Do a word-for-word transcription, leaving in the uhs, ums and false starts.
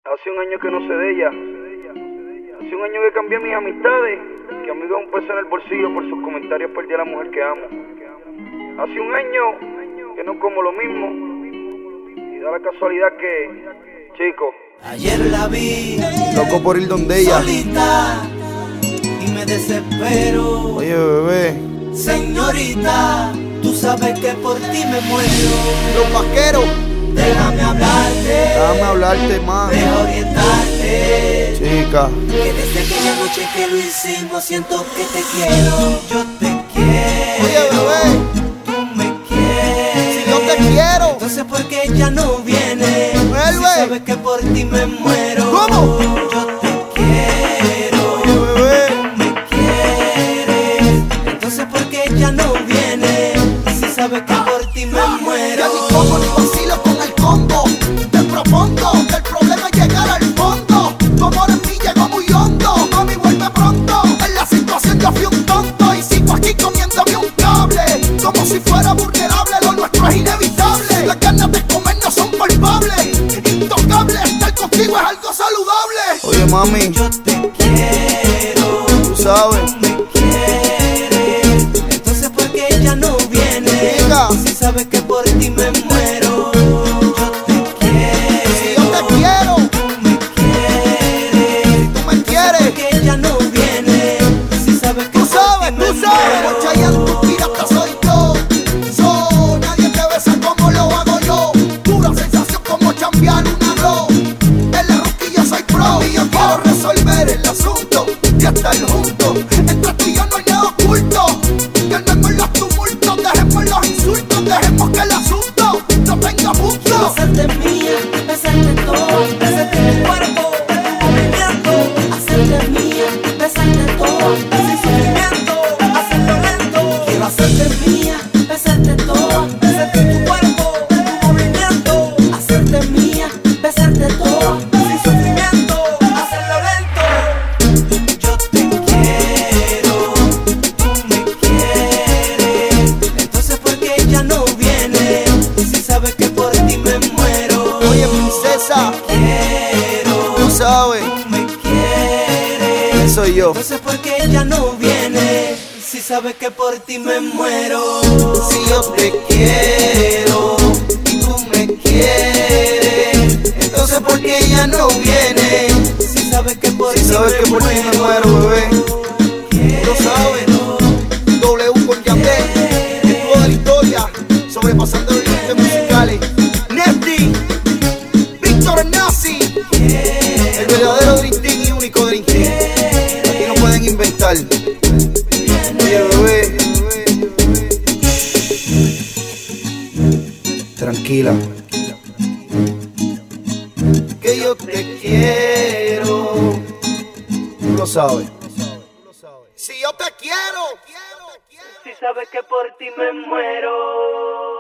Hace un año que no sé de ella. Hace un año que cambié mis amistades. Que amigo es un peso en el bolsillo por sus comentarios perdí a la mujer que amo. Hace un año que no como lo mismo. Y da la casualidad que, chico, ayer la vi, loco por ir donde ella, solita, y me desespero. Oye, bebé, señorita, tú sabes que por ti me muero. Los vaqueros, déjame hablarte, déjame hablarte más, deja orientarte, chica, que desde aquella noche que lo hicimos siento que te quiero. Yo te quiero. Oye, bebé, tú me quieres. si yo te quiero, entonces ¿por qué ella no viene? Vuelve. Si sabes que por ti me muero. ¿Cómo? Yo te quiero. Oye, bebé, tú me quieres. Entonces ¿por qué ella no viene? Si sabes que por ti me muero. Ya ni como ni vacilo con el combo. Te propongo que el problema es llegar al fondo. Tu amor en mí llegó muy hondo. Mami, vuelve pronto. En la situación yo fui un tonto y sigo aquí comiéndome un cable. Como si fuera vulnerable, lo nuestro es inevitable. Las ganas de comer no son palpables. Intocable, estar contigo es algo saludable. oye, mami, Yo te quiero. tú sabes, Tú me quieres. Entonces ¿por qué ella no viene? Chica. Si sabes que por ti me muero. Yo te quiero. Si yo te quiero, Tú me quieres. tú me quieres. ¿Por qué ella no viene? Si sabes que Tú por sabes, ti tú me sabes. muero. Chayanne, tu pirata soy yo. So, nadie te besa como lo hago yo. Pura sensación como chambear un arroz. En la rosquilla soy pro y yo quiero resolver el asunto y estar juntos. Entre tú y yo no hay nada oculto. Calmemos los tumultos, dejemos los insultos, dejemos que el asunto no tenga punto. Quiero hacerte mía, besarte todo, besarte mi cuerpo, tu movimiento. Hacerte mía, besarte todo, sin sufrimiento, hacerlo lento. Quiero hacerte mía, besarte todo, besarte tu cuerpo, tu movimiento. Hacerte mía, besarte todo, sin sufrimiento, hacerlo lento. Yo te quiero, tú me quieres. Entonces ¿por qué ella no viene? Si sabes que por ti me muero. oye, princesa, Quiero, tú sabes, tú me quieres. soy yo. Entonces ¿por qué ella no viene? Si sabes que por ti me muero. Si yo te quiero y tú me quieres, entonces ¿por qué ella no viene? Si sabes que por Si ti sabes me que por ti me muero. muero, bebé, lo sabes. W con Yandel, estuvo de la historia, sobrepasando los límites musicales. Nefty, Víctor Nazi, el verdadero Dream Team y único Dream Team. Aquí no pueden inventar. Oye, bebé, tranquila, que yo te quiero, tú lo sabes. Si yo te quiero. Si sabes que por ti me muero.